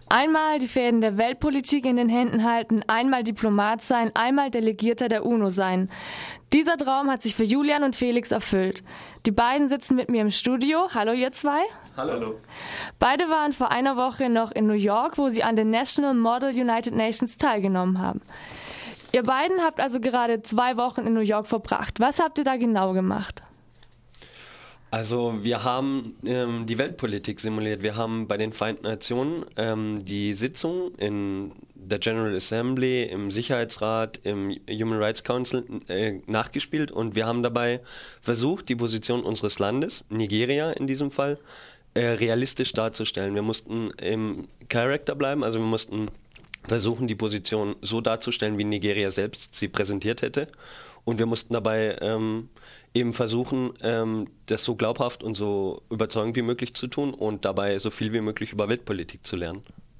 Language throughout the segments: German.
Einmal die Fäden der Weltpolitik in den Händen halten, einmal Diplomat sein, einmal Delegierter der UNO sein. Dieser Traum hat sich für Julian und Felix erfüllt. Die beiden sitzen mit mir im Studio. Hallo ihr zwei. Hallo. Beide waren vor einer Woche noch in New York, wo sie an den National Model United Nations teilgenommen haben. Ihr beiden habt also gerade 2 Wochen in New York verbracht. Was habt ihr da genau gemacht? Also wir haben die Weltpolitik simuliert. Wir haben bei den Vereinten Nationen die Sitzung in der General Assembly, im Sicherheitsrat, im Human Rights Council nachgespielt und wir haben dabei versucht, die Position unseres Landes, Nigeria in diesem Fall, realistisch darzustellen. Wir mussten im Charakter bleiben, also wir mussten versuchen, die Position so darzustellen, wie Nigeria selbst sie präsentiert hätte. Und wir mussten dabei eben versuchen, das so glaubhaft und so überzeugend wie möglich zu tun und dabei so viel wie möglich über Weltpolitik zu lernen.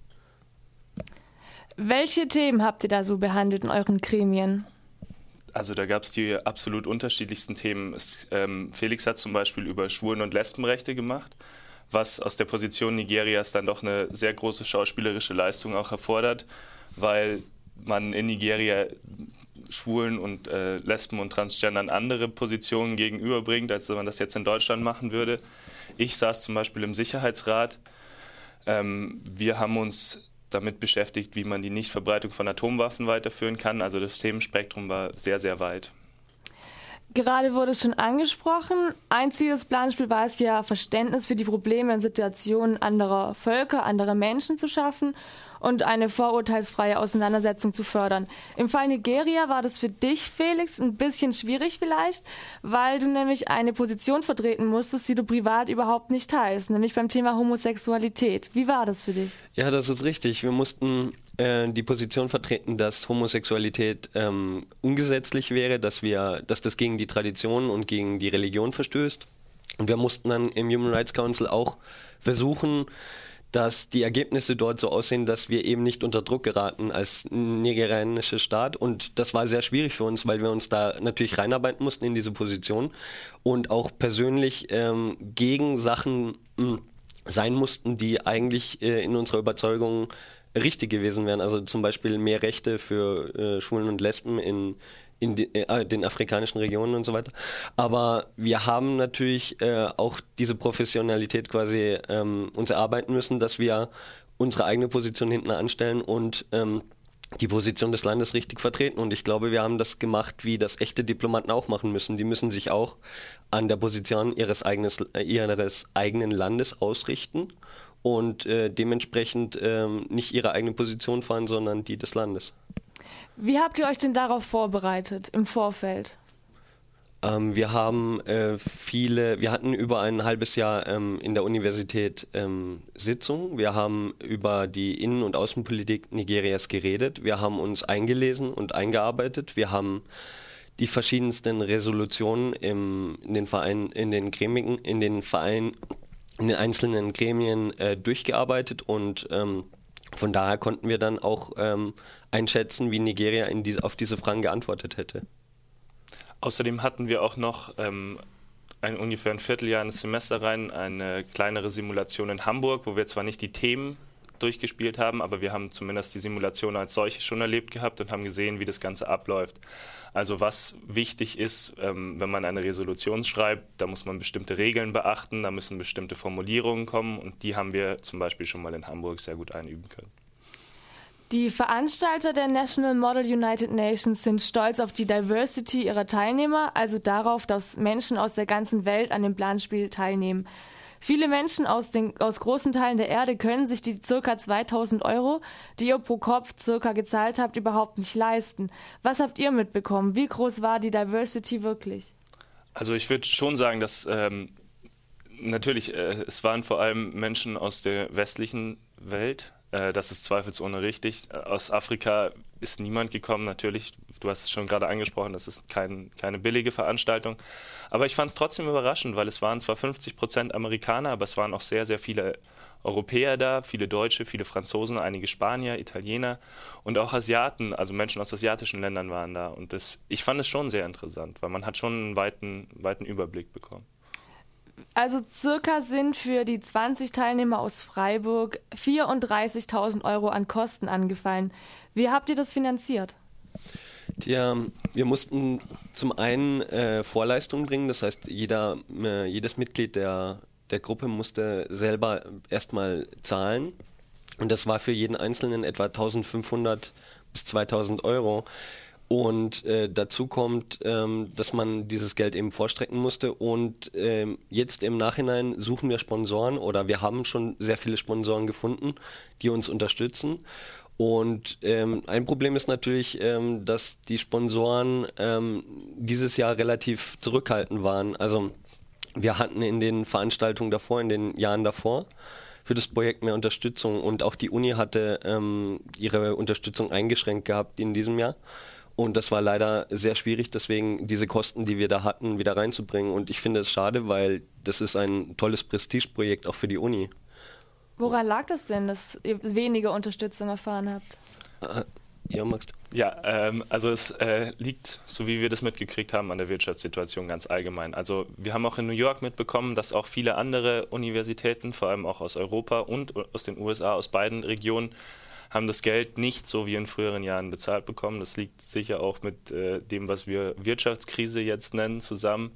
Welche Themen habt ihr da so behandelt in euren Gremien? Also da gab es die absolut unterschiedlichsten Themen. Felix hat zum Beispiel über Schwulen- und Lesbenrechte gemacht, was aus der Position Nigerias dann doch eine sehr große schauspielerische Leistung auch erfordert, weil man in Nigeria Schwulen und Lesben und Transgendern andere Positionen gegenüberbringt, als wenn man das jetzt in Deutschland machen würde. Ich saß zum Beispiel im Sicherheitsrat. Wir haben uns damit beschäftigt, wie man die Nichtverbreitung von Atomwaffen weiterführen kann. Also das Themenspektrum war sehr, sehr weit. Gerade wurde es schon angesprochen. Ein Ziel des Planspiels war es ja, Verständnis für die Probleme und Situationen anderer Völker, anderer Menschen zu schaffen und eine vorurteilsfreie Auseinandersetzung zu fördern. Im Fall Nigeria war das für dich, Felix, ein bisschen schwierig vielleicht, weil du nämlich eine Position vertreten musstest, die du privat überhaupt nicht teilst, nämlich beim Thema Homosexualität. Wie war das für dich? Ja, das ist richtig. Wir mussten die Position vertreten, dass Homosexualität ungesetzlich wäre, dass das gegen die Tradition und gegen die Religion verstößt. Und wir mussten dann im Human Rights Council auch versuchen, dass die Ergebnisse dort so aussehen, dass wir eben nicht unter Druck geraten als nigerianischer Staat. Und das war sehr schwierig für uns, weil wir uns da natürlich reinarbeiten mussten in diese Position und auch persönlich gegen Sachen sein mussten, die eigentlich in unserer Überzeugung richtig gewesen wären. Also zum Beispiel mehr Rechte für Schwulen und Lesben in den afrikanischen Regionen und so weiter. Aber wir haben natürlich auch diese Professionalität quasi uns erarbeiten müssen, dass wir unsere eigene Position hinten anstellen und die Position des Landes richtig vertreten. Und ich glaube, wir haben das gemacht, wie das echte Diplomaten auch machen müssen. Die müssen sich auch an der Position ihres eigenen Landes ausrichten und dementsprechend nicht ihre eigene Position fahren, sondern die des Landes. Wie habt ihr euch denn darauf vorbereitet im Vorfeld? Wir hatten über ein halbes Jahr in der Universität Sitzungen. Wir haben über die Innen- und Außenpolitik Nigerias geredet. Wir haben uns eingelesen und eingearbeitet. Wir haben die verschiedensten Resolutionen in den einzelnen Gremien durchgearbeitet und von daher konnten wir dann auch einschätzen, wie Nigeria auf diese Fragen geantwortet hätte. Außerdem hatten wir auch noch ungefähr ein Vierteljahr in das Semester rein eine kleinere Simulation in Hamburg, wo wir zwar nicht die Themen durchgespielt haben, aber wir haben zumindest die Simulation als solche schon erlebt gehabt und haben gesehen, wie das Ganze abläuft. Also was wichtig ist, wenn man eine Resolution schreibt, da muss man bestimmte Regeln beachten, da müssen bestimmte Formulierungen kommen und die haben wir zum Beispiel schon mal in Hamburg sehr gut einüben können. Die Veranstalter der National Model United Nations sind stolz auf die Diversity ihrer Teilnehmer, also darauf, dass Menschen aus der ganzen Welt an dem Planspiel teilnehmen. Viele Menschen aus großen Teilen der Erde können sich die ca. 2.000 €, die ihr pro Kopf circa gezahlt habt, überhaupt nicht leisten. Was habt ihr mitbekommen? Wie groß war die Diversity wirklich? Also ich würde schon sagen, dass natürlich, es waren vor allem Menschen aus der westlichen Welt. Das ist zweifelsohne richtig. Aus Afrika ist niemand gekommen, natürlich. Du hast es schon gerade angesprochen, das ist keine billige Veranstaltung. Aber ich fand es trotzdem überraschend, weil es waren zwar 50% Amerikaner, aber es waren auch sehr, sehr viele Europäer da, viele Deutsche, viele Franzosen, einige Spanier, Italiener und auch Asiaten, also Menschen aus asiatischen Ländern waren da. Und ich fand es schon sehr interessant, weil man hat schon einen weiten Überblick bekommen. Also circa sind für die 20 Teilnehmer aus Freiburg 34.000 Euro an Kosten angefallen. Wie habt ihr das finanziert? Tja, wir mussten zum einen Vorleistungen bringen, das heißt, jedes Mitglied der Gruppe musste selber erstmal zahlen. Und das war für jeden Einzelnen etwa 1.500 bis 2.000 Euro. Und dazu kommt, dass man dieses Geld eben vorstrecken musste. Und jetzt im Nachhinein suchen wir Sponsoren oder wir haben schon sehr viele Sponsoren gefunden, die uns unterstützen. Und ein Problem ist natürlich, dass die Sponsoren dieses Jahr relativ zurückhaltend waren. Also wir hatten in den Veranstaltungen davor, in den Jahren davor, für das Projekt mehr Unterstützung. Und auch die Uni hatte ihre Unterstützung eingeschränkt gehabt in diesem Jahr. Und das war leider sehr schwierig, deswegen diese Kosten, die wir da hatten, wieder reinzubringen. Und ich finde es schade, weil das ist ein tolles Prestigeprojekt auch für die Uni. Woran lag das denn, dass ihr weniger Unterstützung erfahren habt? Ja, Max? Ja, also es liegt, so wie wir das mitgekriegt haben, an der Wirtschaftssituation ganz allgemein. Also wir haben auch in New York mitbekommen, dass auch viele andere Universitäten, vor allem auch aus Europa und aus den USA, aus beiden Regionen, haben das Geld nicht so wie in früheren Jahren bezahlt bekommen. Das liegt sicher auch mit dem, was wir Wirtschaftskrise jetzt nennen, zusammen.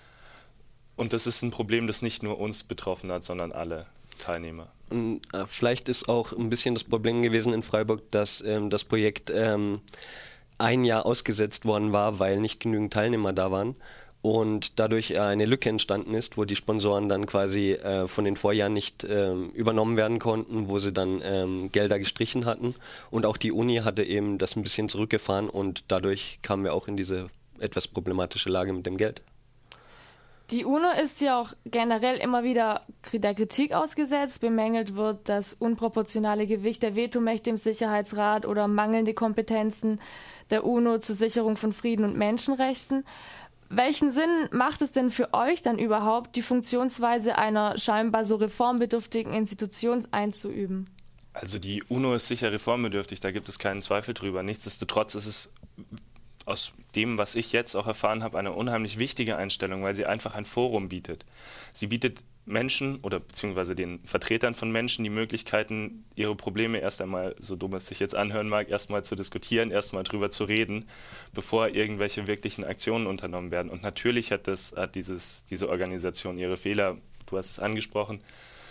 Und das ist ein Problem, das nicht nur uns betroffen hat, sondern alle Teilnehmer. Vielleicht ist auch ein bisschen das Problem gewesen in Freiburg, dass das Projekt ein Jahr ausgesetzt worden war, weil nicht genügend Teilnehmer da waren. Und dadurch eine Lücke entstanden ist, wo die Sponsoren dann quasi von den Vorjahren nicht übernommen werden konnten, wo sie dann Gelder gestrichen hatten. Und auch die Uni hatte eben das ein bisschen zurückgefahren und dadurch kamen wir auch in diese etwas problematische Lage mit dem Geld. Die UNO ist ja auch generell immer wieder der Kritik ausgesetzt. Bemängelt wird das unproportionale Gewicht der Vetomächte im Sicherheitsrat oder mangelnde Kompetenzen der UNO zur Sicherung von Frieden und Menschenrechten. Welchen Sinn macht es denn für euch dann überhaupt, die Funktionsweise einer scheinbar so reformbedürftigen Institution einzuüben? Also die UNO ist sicher reformbedürftig, da gibt es keinen Zweifel drüber. Nichtsdestotrotz ist es aus dem, was ich jetzt auch erfahren habe, eine unheimlich wichtige Einstellung, weil sie einfach ein Forum bietet. Sie bietet Menschen oder beziehungsweise den Vertretern von Menschen die Möglichkeiten, ihre Probleme erst einmal, so dumm es sich jetzt anhören mag, erstmal zu diskutieren, erstmal drüber zu reden, bevor irgendwelche wirklichen Aktionen unternommen werden. Und natürlich hat diese Organisation ihre Fehler, du hast es angesprochen,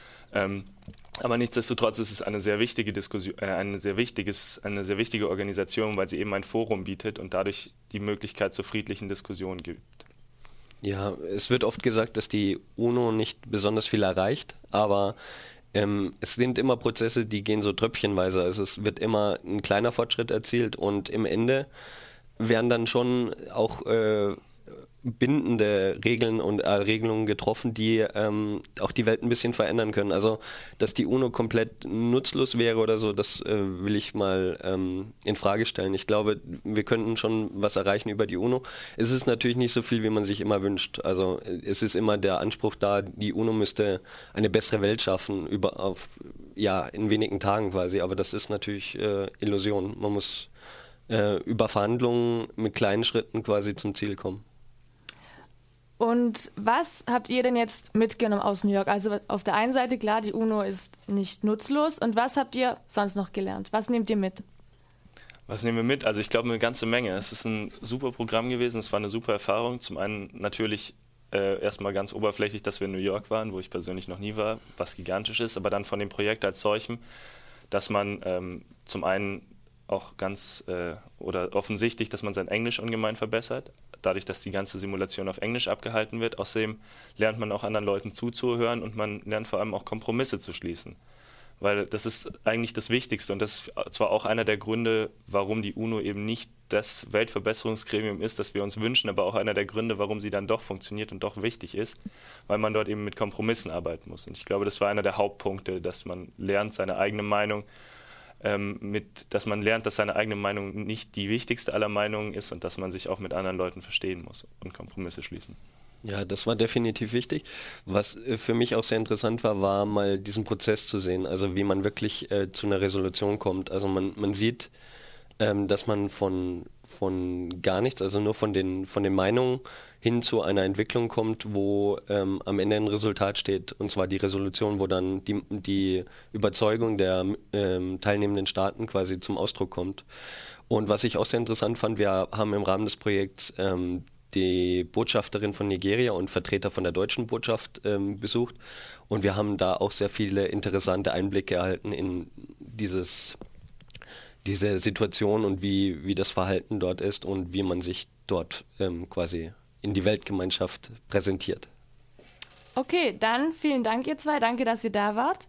aber nichtsdestotrotz ist es eine sehr wichtige Diskussion, eine sehr wichtige Organisation, weil sie eben ein Forum bietet und dadurch die Möglichkeit zur friedlichen Diskussion gibt. Ja, es wird oft gesagt, dass die UNO nicht besonders viel erreicht, aber es sind immer Prozesse, die gehen so tröpfchenweise. Also es wird immer ein kleiner Fortschritt erzielt und im Ende werden dann schon auch bindende Regeln und Regelungen getroffen, die auch die Welt ein bisschen verändern können. Also, dass die UNO komplett nutzlos wäre oder so, das will ich mal in Frage stellen. Ich glaube, wir könnten schon was erreichen über die UNO. Es ist natürlich nicht so viel, wie man sich immer wünscht. Also, es ist immer der Anspruch da, die UNO müsste eine bessere Welt schaffen, in wenigen Tagen quasi. Aber das ist natürlich Illusion. Man muss über Verhandlungen mit kleinen Schritten quasi zum Ziel kommen. Und was habt ihr denn jetzt mitgenommen aus New York? Also auf der einen Seite, klar, die UNO ist nicht nutzlos. Und was habt ihr sonst noch gelernt? Was nehmt ihr mit? Was nehmen wir mit? Also ich glaube eine ganze Menge. Es ist ein super Programm gewesen, es war eine super Erfahrung. Zum einen natürlich erstmal ganz oberflächlich, dass wir in New York waren, wo ich persönlich noch nie war, was gigantisch ist. Aber dann von dem Projekt als solchem, dass man zum einen auch ganz oder offensichtlich, dass man sein Englisch ungemein verbessert, dadurch, dass die ganze Simulation auf Englisch abgehalten wird. Außerdem lernt man auch anderen Leuten zuzuhören und man lernt vor allem auch Kompromisse zu schließen. Weil das ist eigentlich das Wichtigste und das ist zwar auch einer der Gründe, warum die UNO eben nicht das Weltverbesserungsgremium ist, das wir uns wünschen, aber auch einer der Gründe, warum sie dann doch funktioniert und doch wichtig ist, weil man dort eben mit Kompromissen arbeiten muss. Und ich glaube, das war einer der Hauptpunkte, dass man lernt, seine eigene Meinung dass man lernt, dass seine eigene Meinung nicht die wichtigste aller Meinungen ist und dass man sich auch mit anderen Leuten verstehen muss und Kompromisse schließen. Ja, das war definitiv wichtig. Was für mich auch sehr interessant war, war mal diesen Prozess zu sehen, also wie man wirklich zu einer Resolution kommt. Also man sieht, dass man von von gar nichts, also nur von den Meinungen hin zu einer Entwicklung kommt, wo am Ende ein Resultat steht, und zwar die Resolution, wo dann die Überzeugung der teilnehmenden Staaten quasi zum Ausdruck kommt. Und was ich auch sehr interessant fand, wir haben im Rahmen des Projekts die Botschafterin von Nigeria und Vertreter von der deutschen Botschaft besucht, und wir haben da auch sehr viele interessante Einblicke erhalten in diese Situation und wie das Verhalten dort ist und wie man sich dort quasi in die Weltgemeinschaft präsentiert. Okay, dann vielen Dank ihr zwei. Danke, dass ihr da wart.